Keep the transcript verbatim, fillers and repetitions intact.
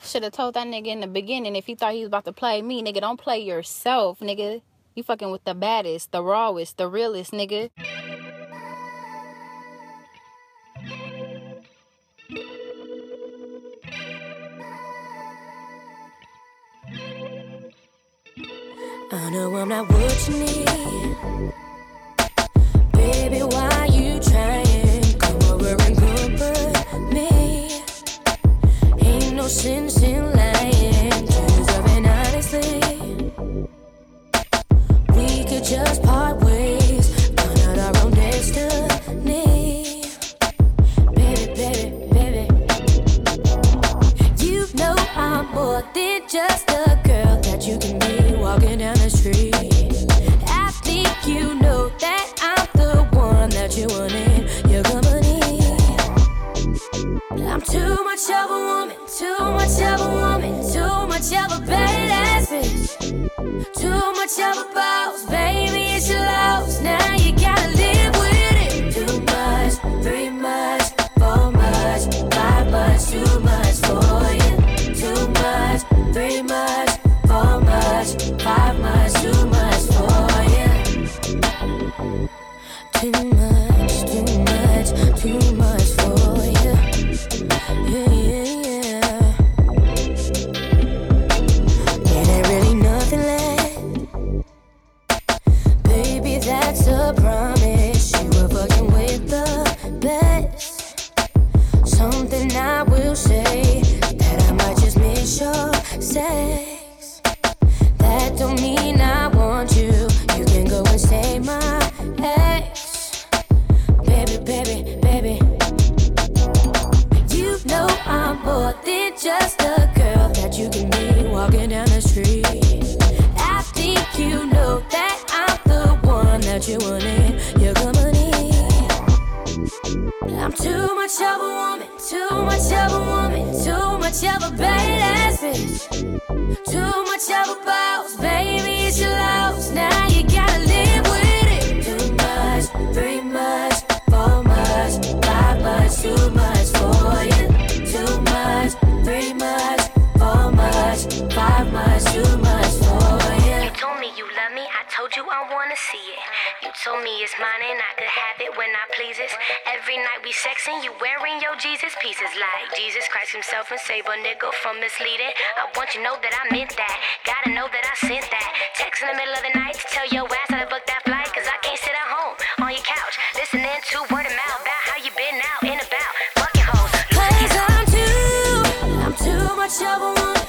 Should have told that nigga in the beginning if he thought he was about to play me. Nigga, don't play yourself, nigga. You fucking with the baddest, the rawest, the realest, nigga. I know I'm not what you need. Baby, why you trying? Come over and comfort me. Ain't no sense in lying, deserving honestly. We could just part ways, find out our own destiny. Baby, baby, baby, you know I'm more than just a girl that you can be walking down the street. I think you know that I'm the one that you want in your company. I'm too much of a woman, too much of a woman, too much of a badass bitch, too much of a boss, baby, it's your loss. Now you gotta live with it. Too much, three much, four much, five much, too much for you. Too much, three much, four much, five much, too much for you. Too much, too much, too much for you. Yeah, yeah, yeah. It ain't really nothing left. Baby, that's a promise. You were fucking with the best. Something I will say, that I might just miss your sex. That don't mean I want you. You can go and stay my ex. Baby, baby, baby, you know I'm more than just a girl that you can be walking down the street. I think you know that I'm the one that you want in your company. I'm too much of a woman, too much of a woman, too much of a badass bitch, too much of a boss, baby, it's your loss. Now you gotta live with it. Too much, three much, four much, five much, too much for you. Too much, three much, four much, five much, too much for you. You told me you love me, I told you I wanna see it. You told me it's mine and I could have it when I please it. Every night we sexing, you wearing your Jesus pieces like Jesus Christ himself and save a nigga from misleading. I want you to know that I meant that, gotta know that I sent that. Text in the middle of the night to tell your ass that I booked that flight, cause I can't sit at home on your couch listening to word of mouth about how you been out and about fucking hoes. Cause I'm too, I'm too much of a woman,